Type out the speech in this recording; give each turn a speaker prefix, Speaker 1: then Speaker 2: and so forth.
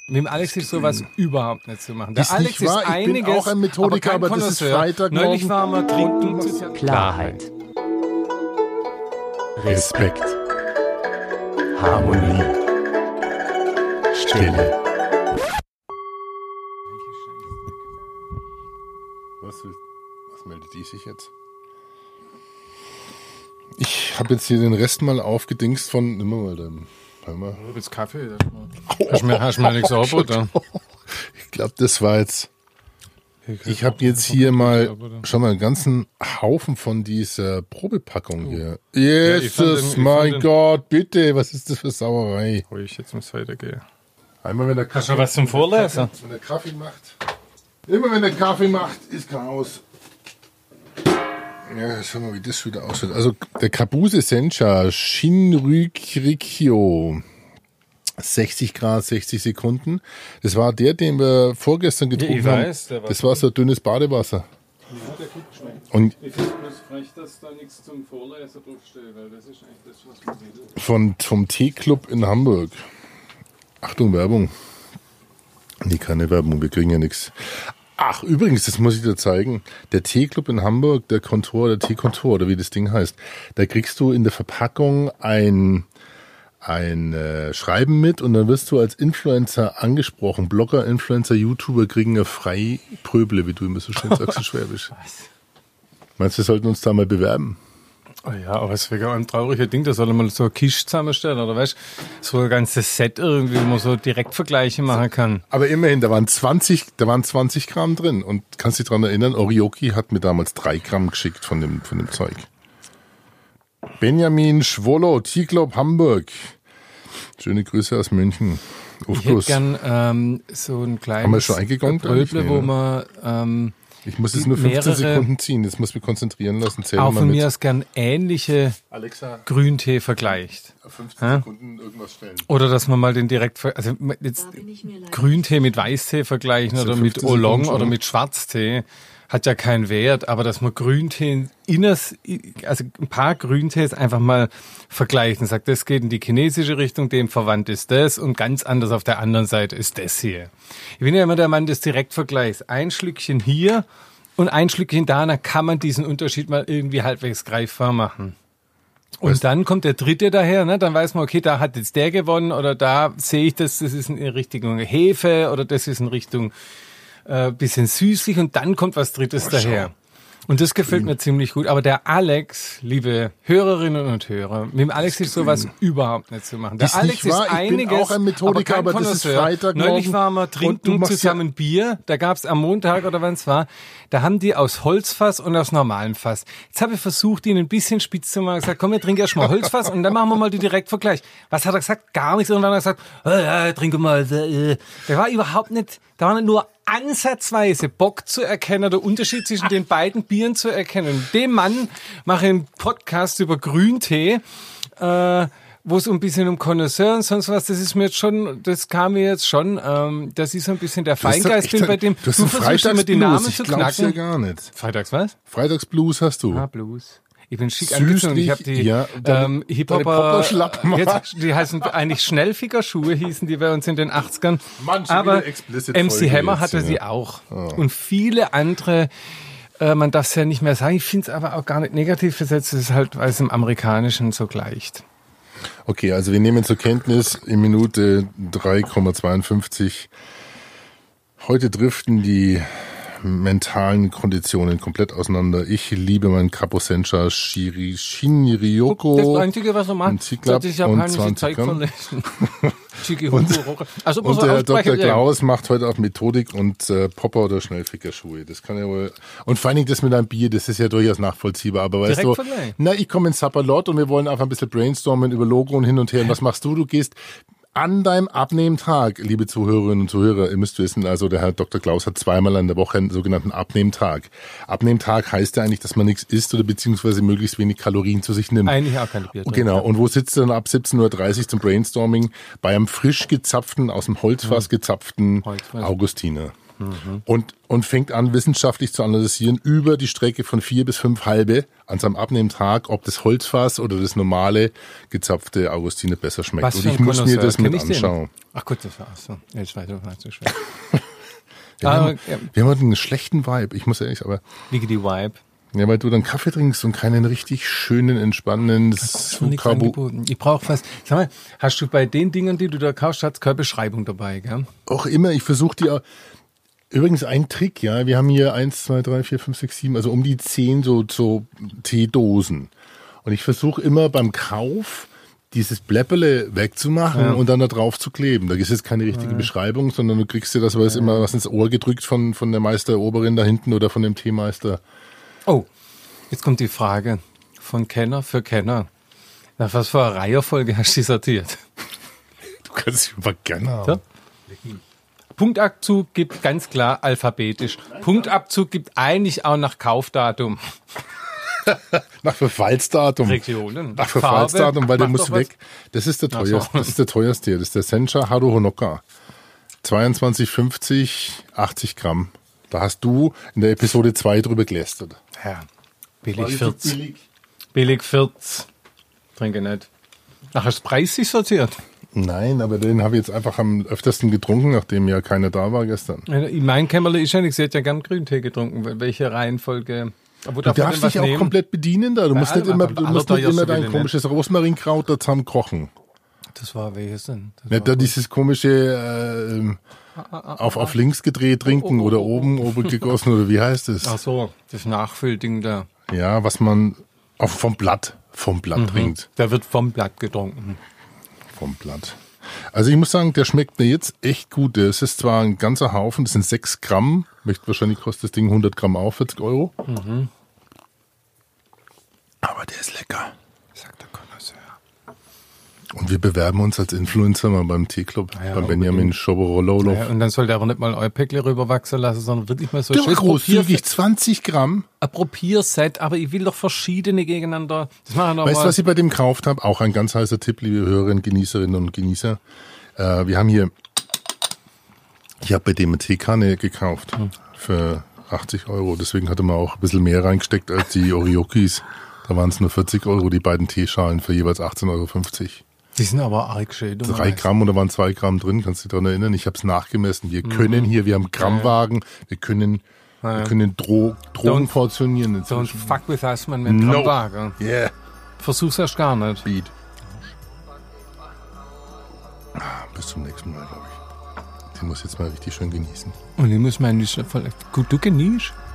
Speaker 1: Mit dem Alex ist sowas überhaupt nicht zu machen. Der
Speaker 2: Ist
Speaker 1: Alex
Speaker 2: nicht wahr?
Speaker 1: ist einiges,
Speaker 2: ich bin auch ein Methodiker, aber das ist Freitagmorgen.
Speaker 1: Neulich waren wir trinken.
Speaker 3: Klarheit.
Speaker 2: Respekt. Harmonie. Stille. Was meldet die sich jetzt? Ich habe jetzt hier den Rest mal aufgedingst von, nimm mal den.
Speaker 1: Jetzt Kaffee. Hast du mir nichts aufgeholt?
Speaker 2: Ich glaube, das war jetzt. Ich habe jetzt hier mal schon mal einen ganzen Haufen von dieser Probepackung hier. Jesus, mein Gott, bitte, was ist das für Sauerei?
Speaker 1: Ich jetzt muss weitergehen.
Speaker 2: Einmal, wenn der
Speaker 1: Hast du was zum Vorlesen?
Speaker 2: Wenn der Kaffee macht. Immer wenn der Kaffee macht, ist Chaos. Ja, schau mal, wie das wieder aussieht. Also der Kabuse Sencha Shinrikyo. 60 Grad, 60 Sekunden. Das war der, den wir vorgestern getrunken haben. Das war so dünnes Badewasser.
Speaker 1: Ja, der gut geschmeckt.
Speaker 2: Und
Speaker 1: ich finde es bloß frech, dass da nichts zum Vorlesen draufsteht, weil das ist eigentlich das, was man will.
Speaker 2: Vom Teeclub in Hamburg. Achtung, Werbung. Nee, keine Werbung, wir kriegen ja nichts. Ach, übrigens, das muss ich dir zeigen. Der Teeclub in Hamburg, der Teekontor, oder wie das Ding heißt, da kriegst du in der Verpackung ein Schreiben mit und dann wirst du als Influencer angesprochen. Blogger, Influencer, YouTuber kriegen ja frei Pröble, wie du immer so schön sagst, in Schwäbisch. Meinst du, wir sollten uns da mal bewerben?
Speaker 1: Oh ja, aber es wäre ein trauriges Ding, da soll man so eine Kiste zusammenstellen, oder weißt du, so ein ganzes Set irgendwie, wo man so Direktvergleiche machen kann.
Speaker 2: Aber immerhin, da waren 20 Gramm drin und kannst dich daran erinnern, Orioki hat mir damals 3 Gramm geschickt von dem Zeug. Benjamin Schwolo, Teeclub Hamburg. Schöne Grüße aus München.
Speaker 1: Ich hätte gern so ein kleines
Speaker 2: Haben wir schon eingegangen?
Speaker 1: Pröble, wo man
Speaker 2: ich muss jetzt nur 15 Sekunden ziehen, jetzt muss ich mich konzentrieren lassen. Zähl
Speaker 1: auch
Speaker 2: mal
Speaker 1: von
Speaker 2: mit.
Speaker 1: mir aus gern ähnliche
Speaker 2: Alexa,
Speaker 1: Grüntee vergleicht.
Speaker 2: 15 Sekunden irgendwas stellen.
Speaker 1: Oder dass man mal den direkt, also jetzt Grüntee mit Weißtee vergleichen oder mit Oolong oder mit Schwarztee. Hat ja keinen Wert, aber dass man Grüntee also ein paar Grüntees einfach mal vergleichen, sagt, das geht in die chinesische Richtung, dem verwandt ist das und ganz anders auf der anderen Seite ist das hier. Ich bin ja immer der Mann des Direktvergleichs. Ein Schlückchen hier und ein Schlückchen da, dann kann man diesen Unterschied mal irgendwie halbwegs greifbar machen. Und dann kommt der dritte daher, ne? Dann weiß man, okay, da hat jetzt der gewonnen oder da sehe ich das ist in Richtung Hefe oder das ist in Richtung bisschen süßlich und dann kommt was Drittes daher. Und das gefällt mir ziemlich gut. Aber der Alex, liebe Hörerinnen und Hörer, mit dem Alex ist sowas überhaupt nicht zu machen. Der Alex ist einiges,
Speaker 2: ich bin auch ein Methodiker, aber das ist Freitagmorgen.
Speaker 1: Neulich waren wir trinken zusammen Bier. Da gab's am Montag oder wann es war, da haben die aus Holzfass und aus normalem Fass. Jetzt habe ich versucht, ihn ein bisschen spitz zu machen. Gesagt, komm, wir trinken erst mal Holzfass und dann machen wir mal die Direktvergleich. Was hat er gesagt? Gar nichts. Und dann hat er gesagt, ja, trinke mal. Der war überhaupt nicht, da war nicht nur ansatzweise Bock zu erkennen, der Unterschied zwischen den beiden Bieren zu erkennen. Dem Mann mache ich einen Podcast über Grüntee, wo es ein bisschen um Connoisseur und sonst was, das kam mir jetzt schon, dass ich so ein bisschen der Feingeist bin bei dem,
Speaker 2: du versuchst immer die Namen zu knacken. Ich glaub's ja gar nicht.
Speaker 1: Freitags was?
Speaker 2: Freitagsblues hast du.
Speaker 1: Ah, Blues. Ich bin schick angezogen. Ich habe die Hip-Hopper, die heißen eigentlich Schnellfickerschuhe, hießen die bei uns in den 80ern. Aber MC Hammer hatte sie auch. Oh. Und viele andere, man darf es ja nicht mehr sagen, ich finde es aber auch gar nicht negativ besetzt, es ist halt, weil es im Amerikanischen so gleicht.
Speaker 2: Okay, also wir nehmen zur Kenntnis in Minute 3,52. Heute driften die mentalen Konditionen komplett auseinander. Ich liebe meinen Capo Sencha Shinryoko.
Speaker 1: Das Einzige, was er macht, das ist japanische Zeug verlesen.
Speaker 2: Und der Dr. Klaus macht heute auch Methodik und Popper oder Schnellfickerschuhe. Das kann ja wohl. Und vor allen Dingen das mit einem Bier, das ist ja durchaus nachvollziehbar. Aber weißt du, ich komme ins Sapperlot und wir wollen einfach ein bisschen brainstormen über Logo und hin und her. Und was machst du? Du gehst an deinem Abnehmtag, liebe Zuhörerinnen und Zuhörer, ihr müsst wissen, also der Herr Dr. Klaus hat zweimal in der Woche einen sogenannten Abnehmtag. Abnehmtag heißt ja eigentlich, dass man nichts isst oder beziehungsweise möglichst wenig Kalorien zu sich nimmt.
Speaker 1: Eigentlich auch keine Bier.
Speaker 2: Genau. Und wo sitzt er dann ab 17.30 Uhr zum Brainstorming? Bei einem frisch gezapften, aus dem Holzfass gezapften Augustiner. und fängt an, wissenschaftlich zu analysieren über die Strecke von 4 bis 5 halbe an seinem Abnehmtag, ob das Holzfass oder das normale gezapfte Augustiner besser schmeckt.
Speaker 1: Was
Speaker 2: und
Speaker 1: für
Speaker 2: ich
Speaker 1: ein
Speaker 2: muss mir das mit
Speaker 1: Kenn ich
Speaker 2: anschauen.
Speaker 1: Ach gut, das war so. Jetzt weiter, nicht so schwer.
Speaker 2: Wir haben halt einen schlechten Vibe, ich muss ehrlich, aber...
Speaker 1: Wie geht die Vibe?
Speaker 2: Ja, weil du dann Kaffee trinkst und keinen richtig schönen, entspannenden
Speaker 1: Ich brauche fast... Sag mal, hast du bei den Dingen, die du da kaufst, keine Beschreibung dabei, gell?
Speaker 2: Auch immer, ich versuche die... Übrigens ein Trick, ja, wir haben hier 1, 2, 3, 4, 5, 6, 7, also um die 10 so Teedosen. Und ich versuche immer beim Kauf dieses Bläpperle wegzumachen und dann da drauf zu kleben. Da ist jetzt keine richtige Beschreibung, sondern du kriegst dir das immer was ins Ohr gedrückt von der Meisteroberin da hinten oder von dem Teemeister.
Speaker 1: Oh, jetzt kommt die Frage von Kenner für Kenner. Nach was für eine Reihenfolge hast du die sortiert?
Speaker 2: Du kannst sie aber gerne haben.
Speaker 1: Ja? Punktabzug gibt ganz klar alphabetisch. Punktabzug gibt eigentlich auch nach Kaufdatum.
Speaker 2: Nach Verfallsdatum.
Speaker 1: Regionen.
Speaker 2: Nach Verfallsdatum, weil der muss weg. Das ist der teuerste.
Speaker 1: So.
Speaker 2: Das ist der teuerste hier. Das ist der Sencha Haru Honoka. 22,50, 80 Gramm. Da hast du in der Episode 2 drüber gelästert.
Speaker 1: Ja, billig 40. Billig 40. Trinke nicht. Ach, hast du preislich sortiert?
Speaker 2: Nein, aber den habe ich jetzt einfach am öftersten getrunken, nachdem ja keiner da war gestern.
Speaker 1: Mein Kämmerle ist ja nicht, sie hat ja gern Grüntee getrunken. Welche Reihenfolge?
Speaker 2: Du darfst dich auch komplett bedienen da. Du musst nicht immer dein komisches Rosmarinkraut da zusammen kochen.
Speaker 1: Das war welches denn?
Speaker 2: Nicht da dieses komische auf links gedreht trinken oder oben gegossen oder wie heißt es?
Speaker 1: Ach so, das Nachfüllding da.
Speaker 2: Ja, was man vom Blatt trinkt.
Speaker 1: Der wird vom Blatt getrunken.
Speaker 2: Vom Blatt. Also ich muss sagen, der schmeckt mir jetzt echt gut. Das ist zwar ein ganzer Haufen, das sind 6 Gramm. Wahrscheinlich kostet das Ding 100 Gramm auch 40 Euro. Aber der ist lecker. Sagt der Connoisseur. Und wir bewerben uns als Influencer mal beim Teeclub, beim Benjamin Schoborololo.
Speaker 1: Ja, und dann soll der aber nicht mal euer Päckle rüberwachsen lassen, sondern wirklich mal so
Speaker 2: schön großzügig 20 Gramm.
Speaker 1: Ein Probierset, aber ich will doch verschiedene gegeneinander. Das machen wir
Speaker 2: weißt du, was ich bei dem gekauft habe? Auch ein ganz heißer Tipp, liebe Hörerinnen, Genießerinnen und Genießer. Wir haben hier, ich habe bei dem eine Teekanne gekauft für 80 Euro. Deswegen hatte man auch ein bisschen mehr reingesteckt als die Oriokis. Da waren es nur 40 Euro, die beiden Teeschalen für jeweils 18,50 Euro.
Speaker 1: Die sind aber arg schön.
Speaker 2: 3 Gramm oder waren 2 Gramm drin, kannst du dich daran erinnern? Ich habe es nachgemessen. Wir können hier, wir haben Grammwagen, wir können Drogen portionieren.
Speaker 1: Don't fuck with us, man, mit Grammwagen.
Speaker 2: Yeah.
Speaker 1: Versuch's erst gar nicht.
Speaker 2: Beat. Bis zum nächsten Mal, glaube ich. Den muss jetzt mal richtig schön genießen.
Speaker 1: Und den muss man nicht voll... Gut, du genießt.